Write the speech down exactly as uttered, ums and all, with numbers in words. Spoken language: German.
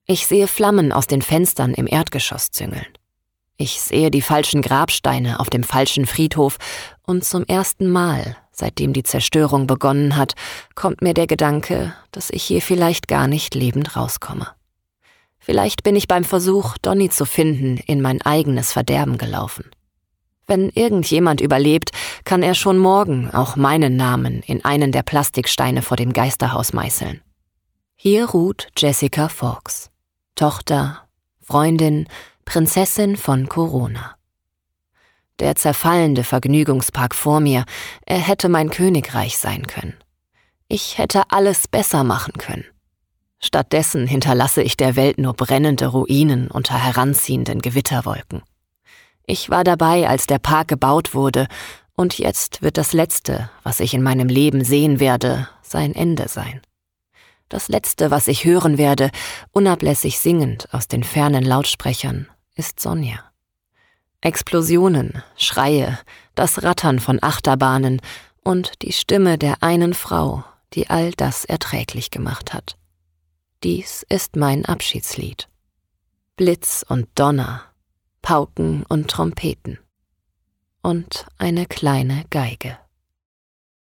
Ich sehe Flammen aus den Fenstern im Erdgeschoss züngeln. Ich sehe die falschen Grabsteine auf dem falschen Friedhof und zum ersten Mal, seitdem die Zerstörung begonnen hat, kommt mir der Gedanke, dass ich hier vielleicht gar nicht lebend rauskomme. Vielleicht bin ich beim Versuch, Donny zu finden, in mein eigenes Verderben gelaufen. Wenn irgendjemand überlebt, kann er schon morgen auch meinen Namen in einen der Plastiksteine vor dem Geisterhaus meißeln. Hier ruht Jessica Fawkes, Tochter, Freundin, Prinzessin von Corona. Der zerfallende Vergnügungspark vor mir, er hätte mein Königreich sein können. Ich hätte alles besser machen können. Stattdessen hinterlasse ich der Welt nur brennende Ruinen unter heranziehenden Gewitterwolken. Ich war dabei, als der Park gebaut wurde, und jetzt wird das Letzte, was ich in meinem Leben sehen werde, sein Ende sein. Das Letzte, was ich hören werde, unablässig singend aus den fernen Lautsprechern, ist Sonja. Explosionen, Schreie, das Rattern von Achterbahnen und die Stimme der einen Frau, die all das erträglich gemacht hat. Dies ist mein Abschiedslied. Blitz und Donner, Pauken und Trompeten und eine kleine Geige.